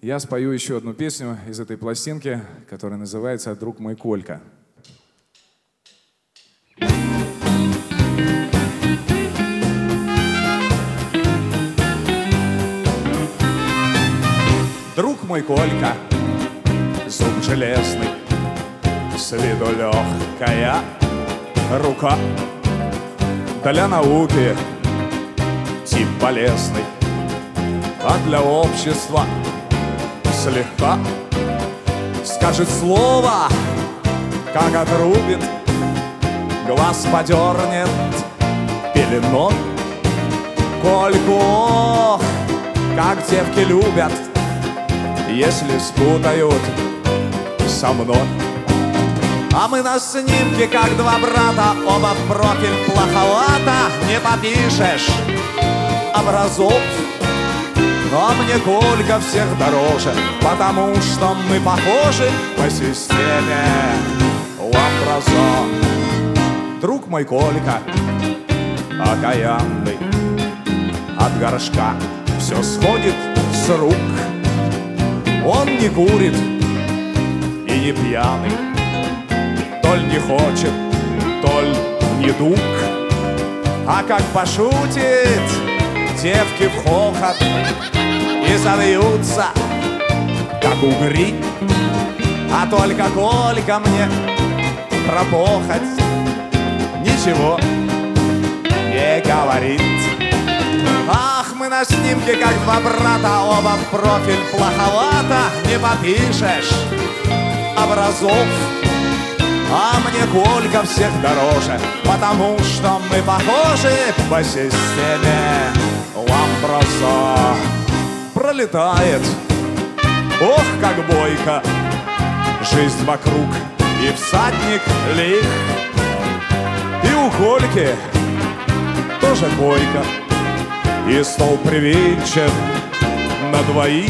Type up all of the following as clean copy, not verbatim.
Я спою еще одну песню из этой пластинки, которая называется «Друг мой Колька». Друг мой Колька, зуб железный, с виду легкая рука, для науки тип полезный, а для общества слегка скажет слово, как отрубит, глаз подернет пеленой. Кольку, ох, как девки любят, если спутают со мной. А мы на снимке, как два брата, оба в профиль плоховато, не попишешь образов. Но мне Колька всех дороже, потому что мы похожи по системе Ламбразо. Друг мой Колька, окаянный, от горшка все сходит с рук. Он не курит и не пьяный, толь не хочет, толь не дуг. А как пошутит, девки в хохот и завьются, как угри. А только Колька мне пропохоть ничего не говорит. Ах, мы на снимке, как два брата, оба в профиль плоховато, не попишешь образов. А мне Колька всех дороже, потому что мы похожи по системе Ламбразо. Пролетает, ох, как бойко, жизнь вокруг, и всадник лих. И у Кольки тоже койка, и стол привинчен на двоих.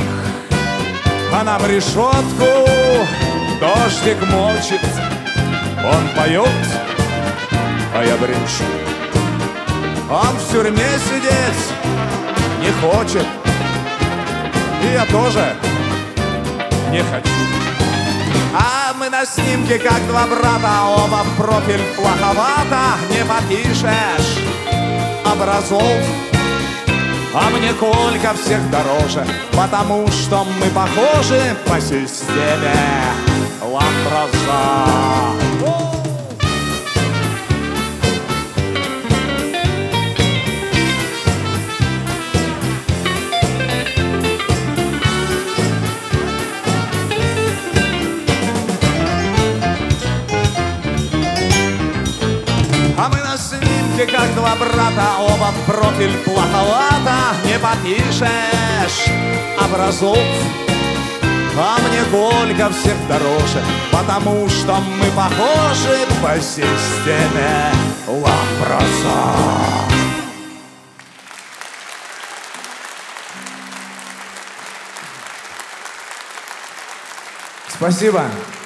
А нам решетку дождик мочит. Он поет, а я бренчу. Он в тюрьме сидеть не хочет, и я тоже не хочу. А мы на снимке, как два брата, оба в профиль плоховато, не попишешь образов. А мне Колька всех дороже, потому что мы похожи по системе Ламбразо. А мы на снимке, как два брата, оба в профиль плоховато, не попишешь образов. А мне Колька всех дороже, потому что мы похожи по системе Ламбразо. Спасибо.